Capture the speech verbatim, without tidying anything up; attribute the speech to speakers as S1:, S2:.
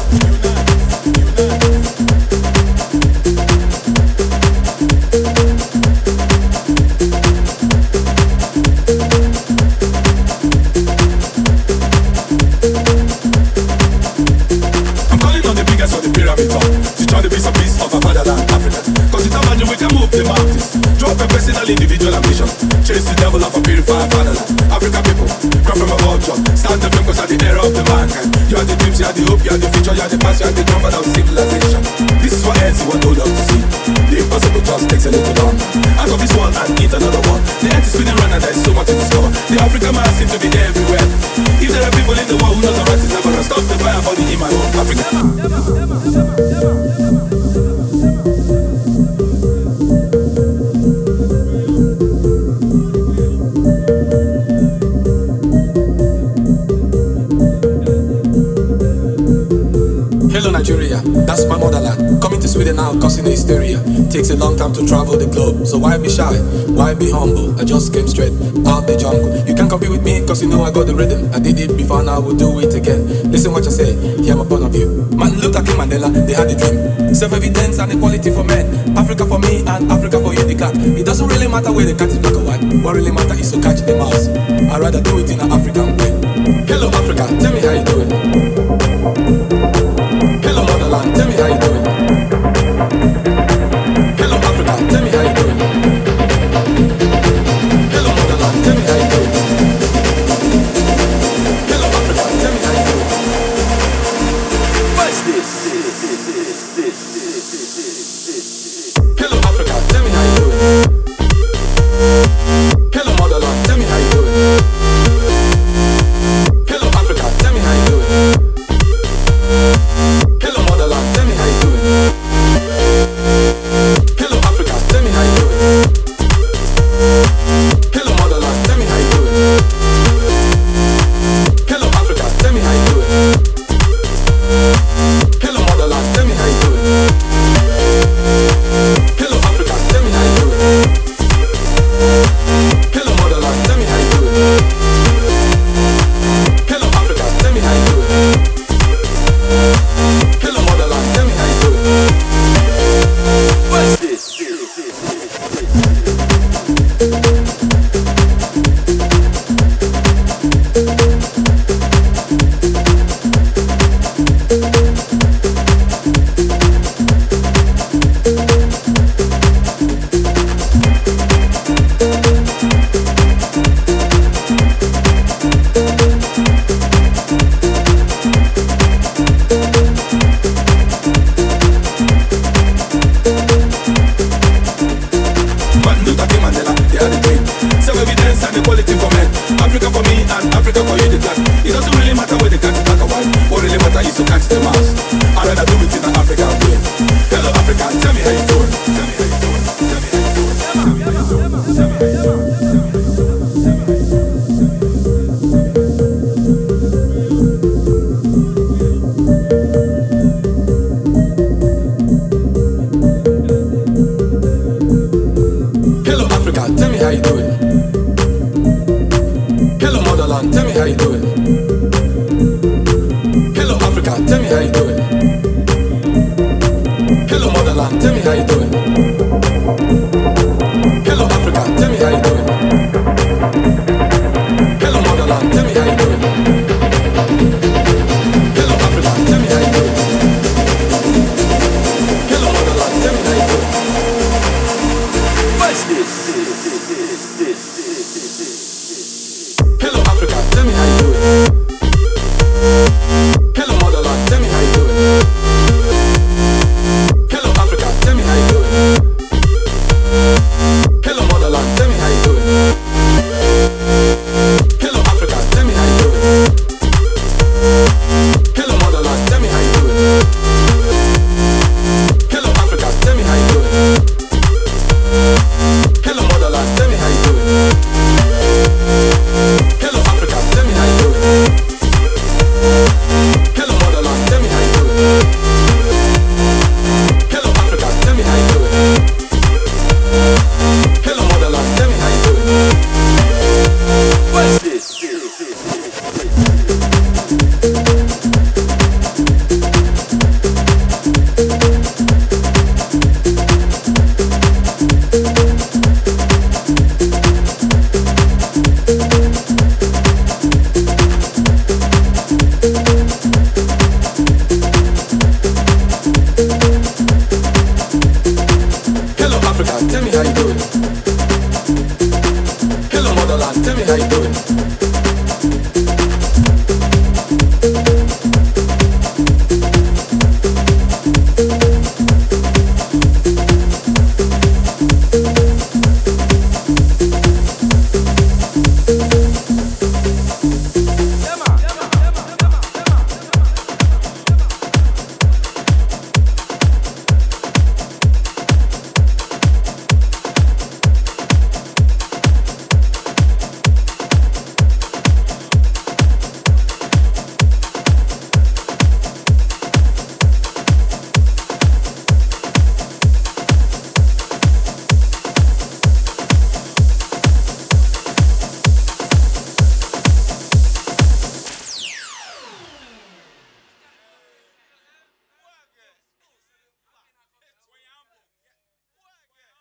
S1: Individual ambition, chase the devil of a purified fatherland. African people, come from a vulture. Stand the film cause at the era of the mankind. You are the dreams, you are the hope, you are the future, you are the past, you are the comfort of civilization. This is what ends you want to love to see. The impossible just takes a little longer. Out of this one and eat another one. The earth is spinning round and there is so much to discover. The African man seems to be everywhere. If there are people in the world who know the right is never gonna stop the fire burning in my own Africa.
S2: Hello Nigeria, that's my motherland. Coming to Sweden now, causing hysteria. Takes a long time to travel the globe, so why be shy? Why be humble? I just came straight out the jungle. You can't compete with me, cause you know I got the rhythm. I did it before, now I will do it again. Listen what I say, hear my point of view. Martin Luther King Mandela, they had a dream. Self-evidence and equality for men. Africa for me and Africa for you, the cat. It doesn't really matter where the cat is black or white. What really matters is to catch the mouse. I'd rather do it in an African way. Hello Africa, tell me how you doing. Hello motherland, tell me how you doing. Hello Africa, tell me how you doing. Hello motherland, tell me how you doing. Hello Africa, tell me how you doing. What's this? Hello Africa, tell me how you doing. Hello motherland, tell me how you doing. Hello Africa, tell me how you doing. Hello motherland, tell me how you doing. Hello Africa, tell me how you doing. Hello motherland, tell me how you doing. Hello Africa, tell me how you doing. Hello motherland, tell me how you doing. Hello Africa, tell me how you doing. Hello motherland, tell me how you doing. Hello Africa, tell me how you doing. Hello motherland, tell me how you doing. What's this? Martin Luther King Mandela, they had a dream. Self-evidence and equality for men. Africa for me and Africa for you, the cat. It doesn't really matter where the cat is black or white. What really matters is to catch the mouse. I'd rather do it in an African way. Hello Africa, tell me how you doing. Tell me how you doing. Tell me how you doing. Tell me how you doing. Tell me how you doing. Hello Africa, tell me how you doing. Hello motherland, tell me how you doing. Hello Africa, tell me how you doing. Hello motherland, tell me how you doing.